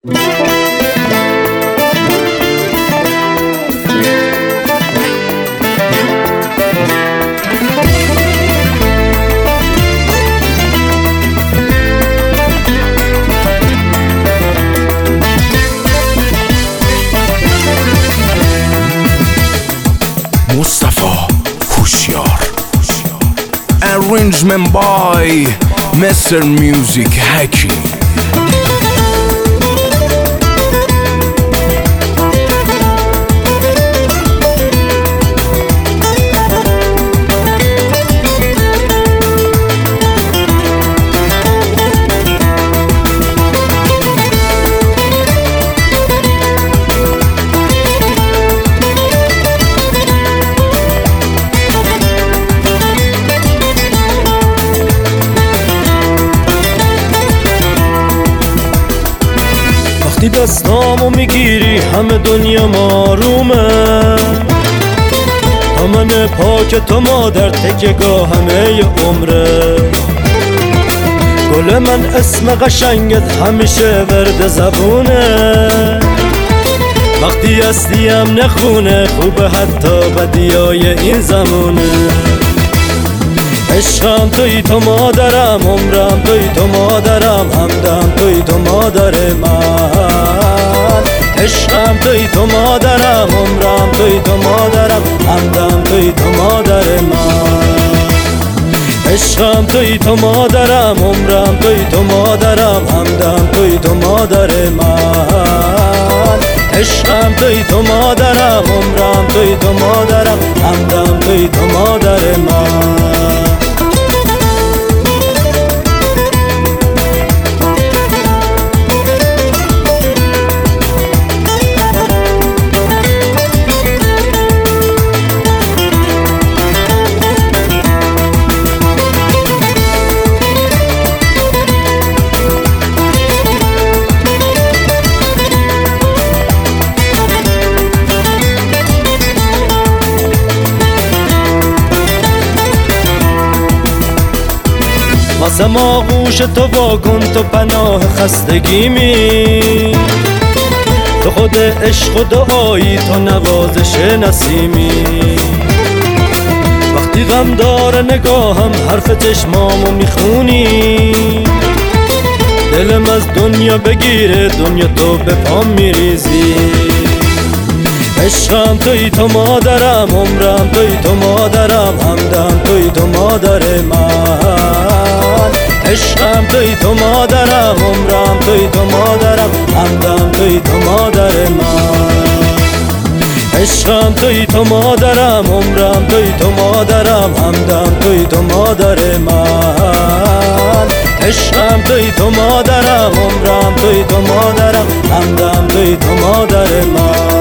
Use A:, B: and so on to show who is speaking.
A: Mustafa Hushyar. Arrangement by Mr. Music Hakim.
B: وقتی دستامو میگیری همه دنیا مارومه، دامن پاک تو مادر تکیه‌گاه همه ی عمره. گل من اسم قشنگت همیشه ورد زبونه، وقتی هستیم نخونه خوبه حتی بدیای این زمونه. عشقم توی تو مادرم، عمرم توی تو مادرم، همدم توی تو مادر من. عشقم توی تو مادرم، عمرم توی تو مادرم، همدم توی تو مادر من. عشقم توی تو مادرم، عمرم توی تو مادرم، همدم توی تو مادر من. عشقم توی تو مادرم، عمرم توی تو مادرم، همدم توی تو مادر من. واسم آغوش تو واکن، تو پناه خستگیمی، تو خود عشق و دعایی، تو نوازش نسیمی. وقتی غم داره نگاهم حرف چشمامو میخونی، دلم از دنیا بگیره دنیا تو به پام میریزی. عشقم توی تو مادرم، عمرم توی تو مادرم، همدم توی تو مادر من. عشقم توی تو مادرم، عمرم توی تو مادرم، همدم توی تو مادر من. عشقم توی تو مادرم، عمرم توی تو مادرم، همدم توی تو مادر من. عشقم توی تو مادرم، عمرم توی تو مادرم، همدم توی تو مادر من.